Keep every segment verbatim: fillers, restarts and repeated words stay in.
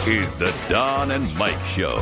is the Don and Mike Show.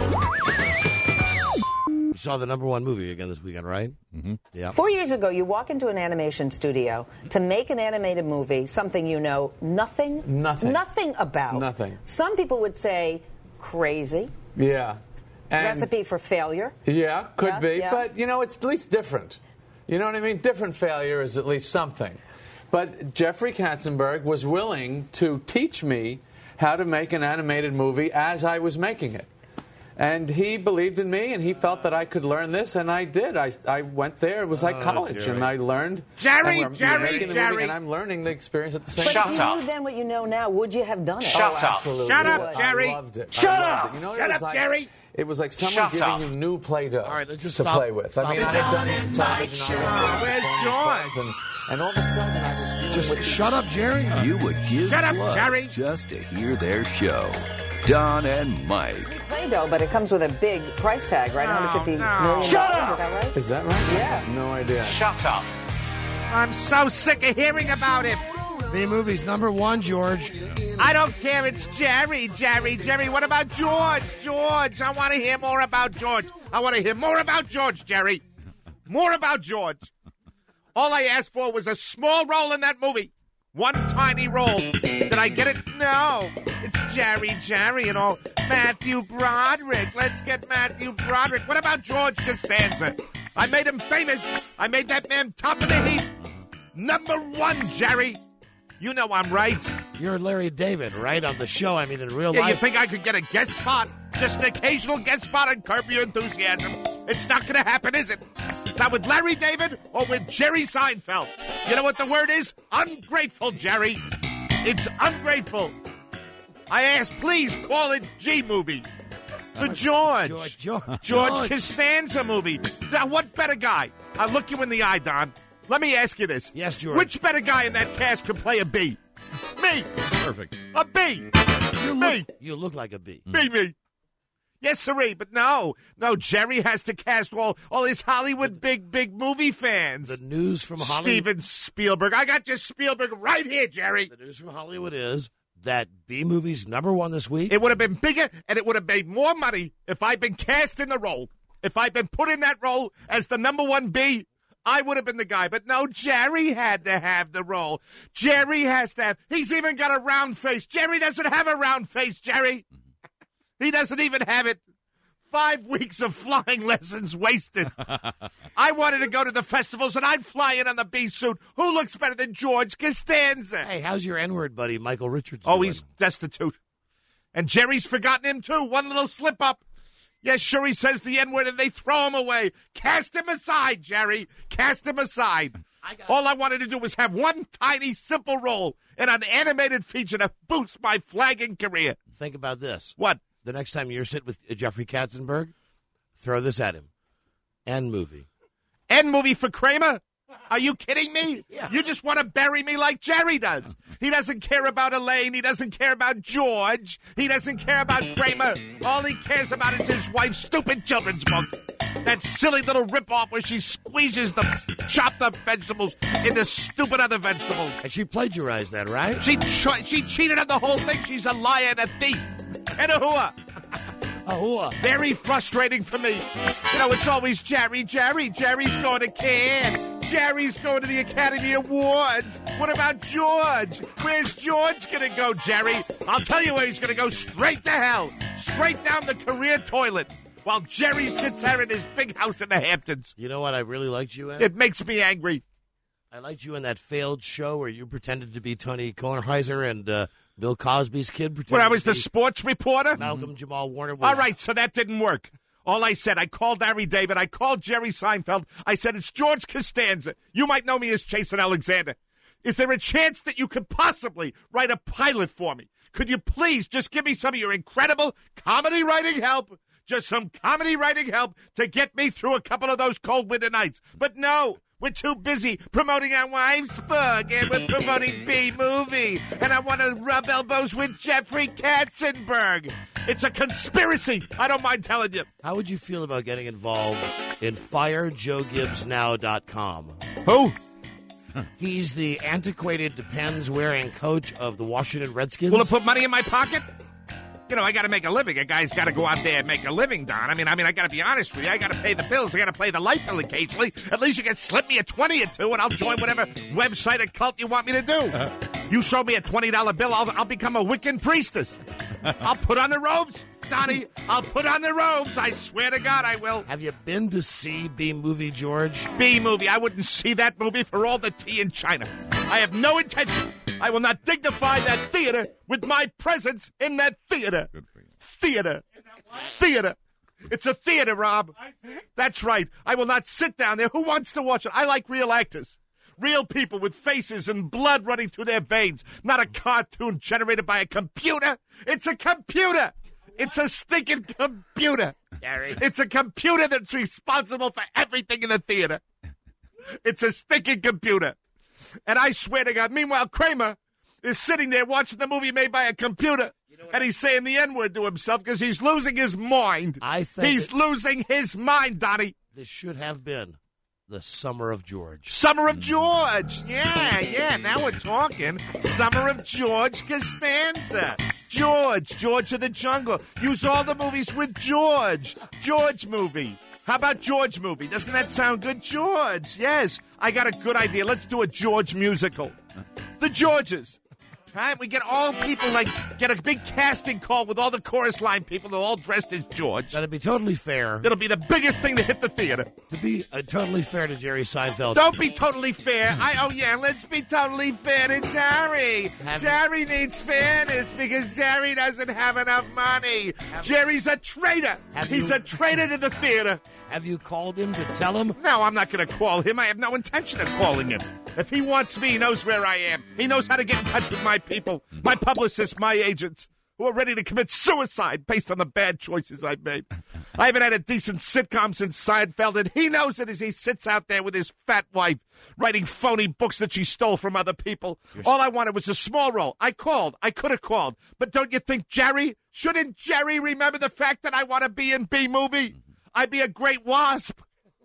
You saw the number one movie again this weekend, right? Mm-hmm. Yeah. Four years ago, you walk into an animation studio to make an animated movie, something you know nothing, Nothing. nothing about. Nothing. Some people would say crazy, Yeah. And recipe for failure. Yeah, could Yeah, be. yeah. But, you know, it's at least different. You know what I mean? Different failure is at least something. But Jeffrey Katzenberg was willing to teach me how to make an animated movie as I was making it. And he believed in me, and he felt that I could learn this, and I did. I, I went there. It was like Oh, college, Jerry. and I learned. Jerry, and we're Jerry, making the Jerry. movie, and I'm learning the experience at the same But time. if you knew then what you know now, would you have done it? Shut Oh, up. absolutely. Shut I up, would. Jerry. I loved it. Shut I loved up. It. You know, it Shut was up, like, Jerry. It was like someone Shut giving up. you new Play-Doh All right, let's just to stop. play with. I mean, Stop. I had done television. I Where's was George? and, and all of a sudden, I was dealing Just with shut up, Jerry. You would give Shut up, blood Jerry. just to hear their show. Don and Mike. Play-Doh, but it comes with a big price tag, right? No, one hundred fifty no. million Shut dollars, up. is that right? Is that right? Yeah. No idea. Shut up. I'm so sick of hearing about it. B Movies number one, George. I don't care. It's Jerry, Jerry, Jerry. What about George? George. I want to hear more about George. I want to hear more about George, Jerry. More about George. All I asked for was a small role in that movie. One tiny role. Did I get it? No. It's Jerry, Jerry, and all. Matthew Broderick. Let's get Matthew Broderick. What about George Costanza? I made him famous. I made that man top of the heap. Number one, Jerry. You know I'm right. You're Larry David, right? On the show, I mean, in real Yeah, you life. think I could get a guest spot? Just an occasional guest spot on Curb Your Enthusiasm. It's not going to happen, is it? Not with Larry David or with Jerry Seinfeld. You know what the word is? Ungrateful, Jerry. It's ungrateful. I ask, please call it G-movie. For George. George, George. George George. Costanza movie. Now, what better guy? I'll look you in the eye, Don. Let me ask you this. Yes, George. Which better guy in that cast could play a B? Me. Perfect. A B. You Me. look, you look like a bee. Be me. Yes, sirree, but no. No, Jerry has to cast all, all his Hollywood big, big movie fans. The news from Hollywood. Steven Spielberg. I got your Spielberg right here, Jerry. The news from Hollywood is that B Movies number one this week. It would have been bigger, and it would have made more money if I'd been cast in the role. If I'd been put in that role as the number one B, I would have been the guy. But no, Jerry had to have the role. Jerry has to have. He's even got a round face. Jerry doesn't have a round face, Jerry. He doesn't even have it. Five weeks of flying lessons wasted. I wanted to go to the festivals, and I'd fly in on the bee suit. Who looks better than George Costanza? Hey, how's your N-word buddy, Michael Richards? Oh, doing? he's destitute. And Jerry's forgotten him, too. One little slip-up. Yes, sure, he says the N-word, and they throw him away. Cast him aside, Jerry. Cast him aside. I got All I wanted to do was have one tiny, simple role in an animated feature to boost my flagging career. Think about this. What? The next time you're sitting with Jeffrey Katzenberg, throw this at him. N movie. N movie for Kramer? Are you kidding me? Yeah. You just want to bury me like Jerry does. He doesn't care about Elaine. He doesn't care about George. He doesn't care about Kramer. All he cares about is his wife's stupid children's book. That silly little ripoff where she squeezes the chopped up vegetables into stupid other vegetables. And she plagiarized that, right? She ch- she cheated on the whole thing. She's a liar and a thief. And a hooah. Oh, uh, Very frustrating for me. You know, it's always Jerry, Jerry. Jerry's going to Cannes. Jerry's going to the Academy Awards. What about George? Where's George going to go, Jerry? I'll tell you where he's going to go. Straight to hell. Straight down the career toilet. While Jerry sits there in his big house in the Hamptons. you know what I really liked you in? It makes me angry. I liked you in that failed show where you pretended to be Tony Kornheiser and uh, Bill Cosby's kid. When I pretended was to the be sports sports reporter? Malcolm Jamal Warner. Was, All right, so that didn't work. All I said, I called Larry David, I called Jerry Seinfeld, I said, it's George Costanza. You might know me as Jason Alexander. Is there a chance that you could possibly write a pilot for me? Could you please just give me some of your incredible comedy writing help? Just some comedy writing help to get me through a couple of those cold winter nights. But no, we're too busy promoting our wife's book, and we're promoting B-Movie, and I want to rub elbows with Jeffrey Katzenberg. It's a conspiracy. I don't mind telling you. How would you feel about getting involved in fire joe gibbs now dot com? Who? He's the antiquated Depends wearing coach of the Washington Redskins. Will it put money in my pocket? You know, I got to make a living. A guy's got to go out there and make a living, Don. I mean, I mean, I got to be honest with you. I got to pay the bills. I got to play the light bill occasionally. At least you can slip me a twenty or two, and I'll join whatever website or cult you want me to do. Uh-huh. You show me a twenty dollar bill, I'll, I'll become a Wiccan priestess. I'll put on the robes, Donnie. I'll put on the robes. I swear to God, I will. Have you been to see B-Movie, George? B-Movie. I wouldn't see that movie for all the tea in China. I have no intention. I will not dignify that theater with my presence in that theater. Theater. Theater. It's a theater, Rob. That's right. I will not sit down there. Who wants to watch it? I like real actors. Real people with faces and blood running through their veins. Not a cartoon generated by a computer. It's a computer. It's a stinking computer. Gary. It's a computer that's responsible for everything in the theater. It's a stinking computer. And I swear to God, meanwhile, Kramer is sitting there watching the movie made by a computer. You know, and he's saying the N-word to himself because he's losing his mind. I think he's losing his mind, Donnie. This should have been the Summer of George. Summer of George. Yeah, yeah. Now we're talking. Summer of George Costanza. George. George of the Jungle. Use all the movies with George. George movie. How about George movie? Doesn't that sound good? George. Yes. I got a good idea. Let's do a George musical. The Georges. Right? We get all people, like, get a big casting call with all the chorus line people. They're all dressed as George. That'd be totally fair. It'll be the biggest thing to hit the theater. To be uh, totally fair to Jerry Seinfeld. Don't be totally fair. I Oh, yeah, let's be totally fair to Jerry. Have Jerry you... needs fairness because Jerry doesn't have enough money. Have Jerry's a traitor. He's you... a traitor to the theater. Have you called him to tell him? No, I'm not going to call him. I have no intention of calling him. If he wants me, he knows where I am. He knows how to get in touch with my people, my publicists, my agents, who are ready to commit suicide based on the bad choices I've made. I haven't had a decent sitcom since Seinfeld, and he knows it as he sits out there with his fat wife writing phony books that she stole from other people. You're All I wanted was a small role. I called. I could have called. But don't you think Jerry, shouldn't Jerry remember the fact that I want to be in B-Movie? I'd be a great wasp.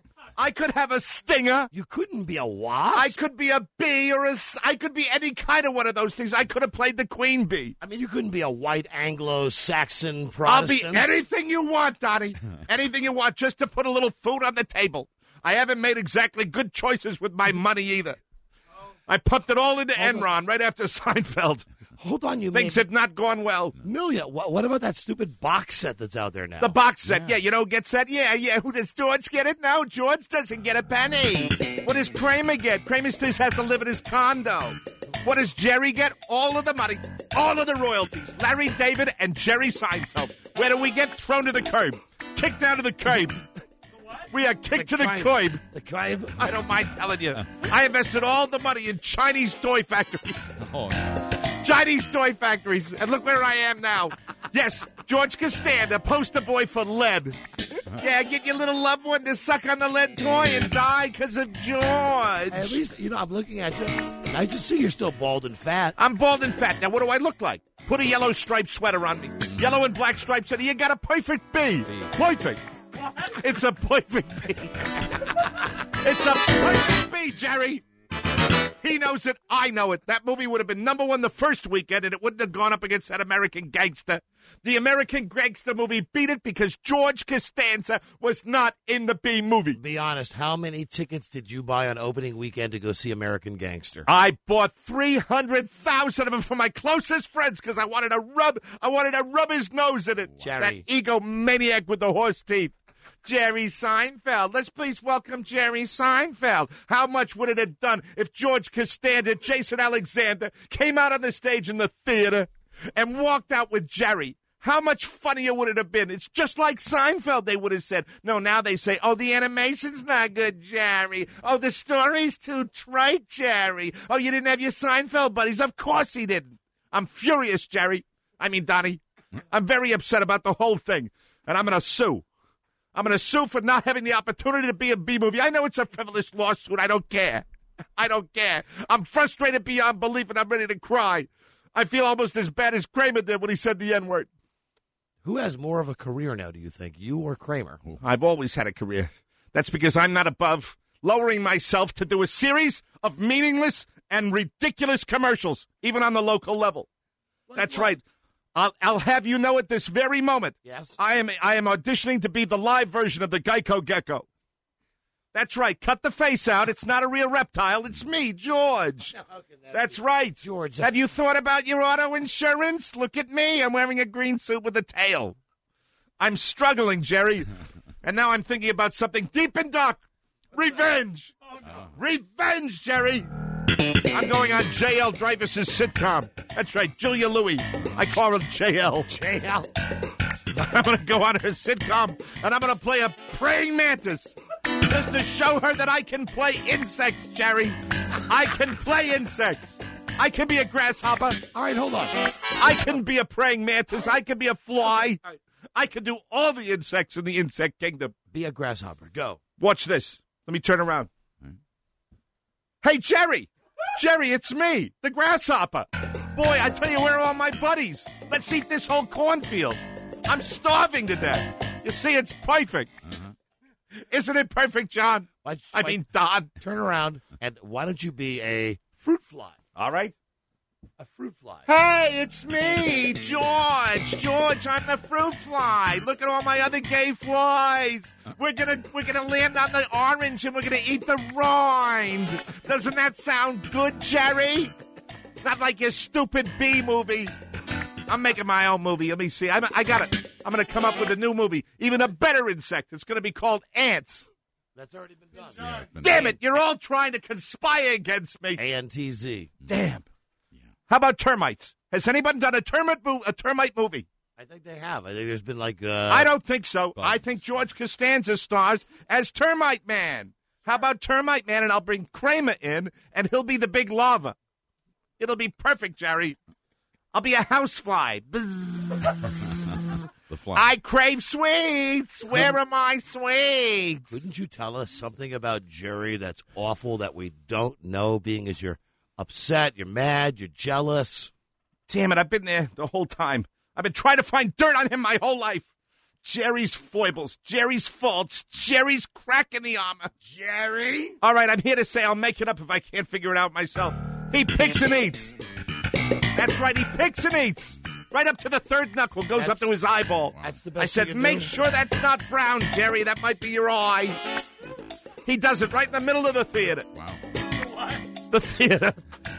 I could have a stinger. You couldn't be a wasp? I could be a bee or a... I could be any kind of one of those things. I could have played the queen bee. I mean, you couldn't be a white Anglo-Saxon Protestant. I'll be anything you want, Donnie. Anything you want, just to put a little food on the table. I haven't made exactly good choices with my money either. I pumped it all into Hold Enron on. right after Seinfeld. Hold on, you Things made... have not gone well. Amelia, what, what about that stupid box set that's out there now? The box set, yeah, yeah you know, gets that? Yeah, yeah. Who does George get it? No, George doesn't get a penny. What does Kramer get? Kramer still has to live in his condo. What does Jerry get? All of the money, all of the royalties. Larry David and Jerry Seinfeld. Where do we get? Thrown to the curb. Kicked down to the curb. We are kicked the to the curb. The curb? I don't mind telling you. I invested all the money in Chinese toy factories. Oh, no. Chinese toy factories. And look where I am now. Yes, George Costanza, poster boy for lead. Yeah, get your little loved one to suck on the lead toy and die because of George. At least, you know, I'm looking at you, and I just see you're still bald and fat. I'm bald and fat. Now, what do I look like? Put a yellow striped sweater on me. Yellow and black stripes, and you got a perfect bee. Perfect. It's a perfect bee. It's a perfect bee, Jerry. He knows it. I know it. That movie would have been number one the first weekend, and it wouldn't have gone up against that American Gangster. The American Gangster movie beat it because George Costanza was not in the B movie. Be honest, how many tickets did you buy on opening weekend to go see American Gangster? I bought three hundred thousand of them for my closest friends because I wanted to rub I wanted to rub his nose in it. Jerry. That egomaniac with the horse teeth. Jerry Seinfeld. Let's please welcome Jerry Seinfeld. How much would it have done if George Costanza, Jason Alexander, came out on the stage in the theater and walked out with Jerry? How much funnier would it have been? It's just like Seinfeld, they would have said. No, now they say, oh, the animation's not good, Jerry. Oh, the story's too trite, Jerry. Oh, you didn't have your Seinfeld buddies. Of course he didn't. I'm furious, Jerry. I mean, Donnie. I'm very upset about the whole thing, and I'm going to sue. I'm going to sue for not having the opportunity to be a B-movie. I know it's a frivolous lawsuit. I don't care. I don't care. I'm frustrated beyond belief, and I'm ready to cry. I feel almost as bad as Kramer did when he said the N-word. Who has more of a career now, do you think, you or Kramer? I've always had a career. That's because I'm not above lowering myself to do a series of meaningless and ridiculous commercials, even on the local level. Like That's what? right. I'll, I'll have you know at this very moment. Yes. I am I am auditioning to be the live version of the Geico Gecko. That's right. Cut the face out. It's not a real reptile. It's me, George. How can that That's be? right. George. Have you thought about your auto insurance? Look at me. I'm wearing a green suit with a tail. I'm struggling, Jerry. And now I'm thinking about something deep and dark. Revenge. Oh, no. Revenge, Jerry. I'm going on J L. Dreyfus's sitcom. That's right, Julia Louis. I call her J L. J L. I'm going to go on her sitcom, and I'm going to play a praying mantis. Just to show her that I can play insects, Jerry. I can play insects. I can be a grasshopper. All right, hold on. I can be a praying mantis. I can be a fly. I can do all the insects in the insect kingdom. Be a grasshopper. Go. Watch this. Let me turn around. Hey, Jerry. Jerry, it's me, the grasshopper. Boy, I tell you, where are all my buddies? Let's eat this whole cornfield. I'm starving to death. You see, it's perfect. Uh-huh. Isn't it perfect, John? Why, I why, mean, Don. Turn around, and why don't you be a fruit fly? All right. A fruit fly. Hey, it's me, George. George, I'm the fruit fly. Look at all my other gay flies. We're gonna we're gonna land on the orange and we're gonna eat the rind. Doesn't that sound good, Jerry? Not like your stupid B movie. I'm making my own movie. Let me see. I'm, I got it. I'm gonna come up with a new movie, even a better insect. It's gonna be called ants. That's already been done. Yeah, been Damn done. it! You're all trying to conspire against me. A N T Z. Damn. How about termites? Has anybody done a termite mo- a termite movie? I think they have. I think there's been like. Uh, I don't think so. Bugs. I think George Costanza stars as Termite Man. How about Termite Man? And I'll bring Kramer in, and he'll be the big lava. It'll be perfect, Jerry. I'll be a housefly. Bzzz. The fly. I crave sweets. Where are my sweets? Couldn't you tell us something about Jerry that's awful that we don't know, being as you're upset, you're mad, you're jealous? Damn it, I've been there the whole time. I've been trying to find dirt on him my whole life. Jerry's foibles, Jerry's faults, Jerry's crack in the armor. Jerry? All right, I'm here to say I'll make it up if I can't figure it out myself. He picks and eats. That's right, he picks and eats. Right up to the third knuckle, goes That's- up to his eyeball. That's the best I said, you can make do. sure that's not brown, Jerry. That might be your eye. He does it right in the middle of the theater. Wow. The theater.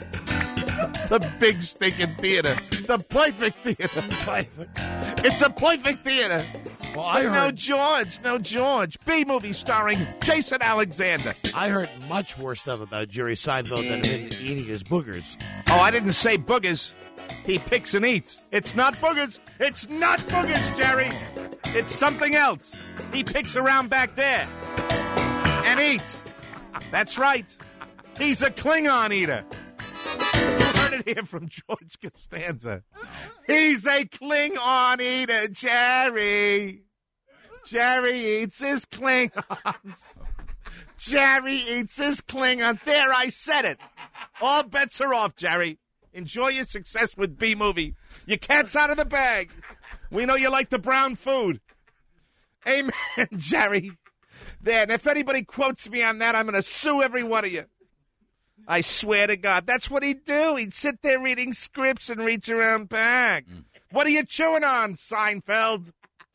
The big stinking theater. The perfect theater. It's a perfect theater. Well, I But heard, no George, no George. B-movie starring Jason Alexander. I heard much worse stuff about Jerry Seinfeld than him eating his boogers. Oh, I didn't say boogers. He picks and eats. It's not boogers. It's not boogers, Jerry. It's something else. He picks around back there and eats. That's right. He's a Klingon eater. You heard it here from George Costanza. He's a Klingon eater, Jerry. Jerry eats his Klingons. Jerry eats his Klingons. There, I said it. All bets are off, Jerry. Enjoy your success with B-Movie. Your cat's out of the bag. We know you like the brown food. Amen, Jerry. There, and if anybody quotes me on that, I'm going to sue every one of you. I swear to God, that's what he'd do. He'd sit there reading scripts and reach around back. Mm. What are you chewing on, Seinfeld?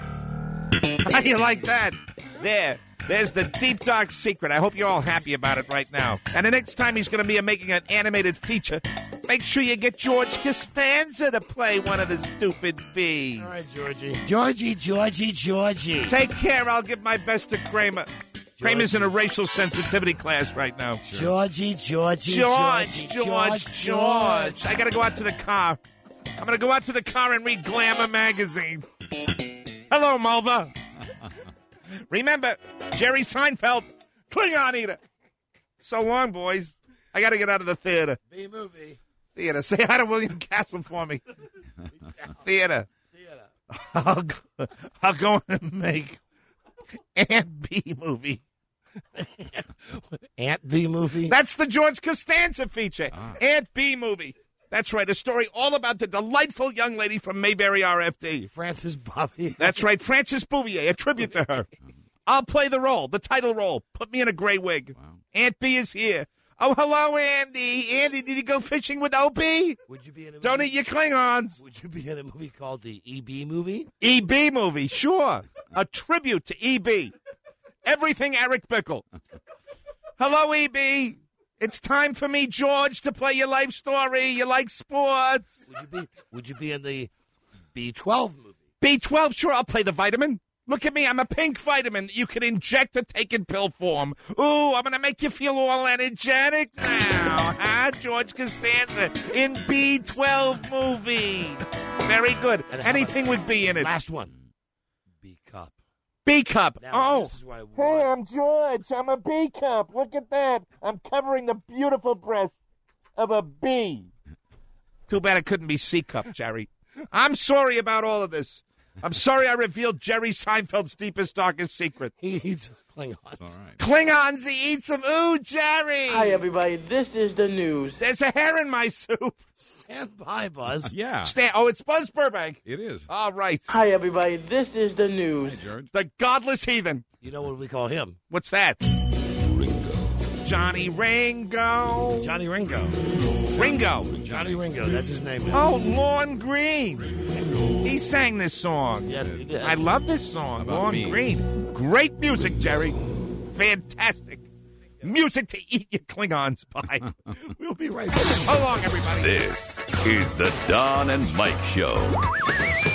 How do you like that? There. There's the deep, dark secret. I hope you're all happy about it right now. And the next time he's going to be making an animated feature, make sure you get George Costanza to play one of the stupid bees. All right, Georgie. Georgie, Georgie, Georgie. Take care. I'll give my best to Kramer. Kramer's in a racial sensitivity class right now. Georgie, Georgie, George, Georgie, George, George. I got to go out to the car. I'm going to go out to the car and read Glamour magazine. Hello, Mulva. Remember, Jerry Seinfeld, Klingon eater. So long, boys. I got to get out of the theater. B-movie. Theater. Say hi to William Castle for me. Theater. Theater. I'll go, I'll go and make Ant B-movie. Ant B-movie? That's the George Costanza feature. Ah. Ant B-movie. That's right, a story all about the delightful young lady from Mayberry R F D. Frances Bobby. That's right, Frances Bouvier, a tribute to her. I'll play the role, the title role. Put me in a gray wig. Wow. Aunt B is here. Oh, hello, Andy. Andy, did you go fishing with Opie? Would you be in a Don't movie? eat your Klingons. Would you be in a movie called the E B movie? E B movie, sure. A tribute to E B. Everything Eric Bickle. Hello, E B. It's time for me, George, to play your life story. You like sports. Would you be Would you be in the B twelve movie? B twelve, sure, I'll play the vitamin. Look at me, I'm a pink vitamin that you can inject or take in pill form. Ooh, I'm going to make you feel all energetic now, huh? George Costanza in B twelve movie. Very good. And how Anything about- with B in it. Last one. B cup. B cup. Now, Oh. this is where I want- Hey, I'm George. I'm a B cup. Look at that. I'm covering the beautiful breast of a bee. Too bad it couldn't be C cup, Jerry. I'm sorry about all of this. I'm sorry I revealed Jerry Seinfeld's deepest, darkest secret. He eats Klingons. All right. Klingons, he eats them. Ooh, Jerry. Hi, everybody. This is the news. There's a hair in my soup. Stand by, Buzz. Yeah, Sta- oh, it's Buzz Burbank. it is. All right. Hi, everybody. This is the news. George. The godless heathen. You know what we call him? What's that? Ringo. Johnny Ringo. Johnny Ringo. Ringo. Johnny Ringo. That's his name now. Oh, Lorne Green. He sang this song. Yes, he did. I love this song, About Lorne me? Green. Great music, Jerry. Fantastic. Music to eat your Klingons by. We'll be right back. So long, everybody. This is the Don and Mike Show.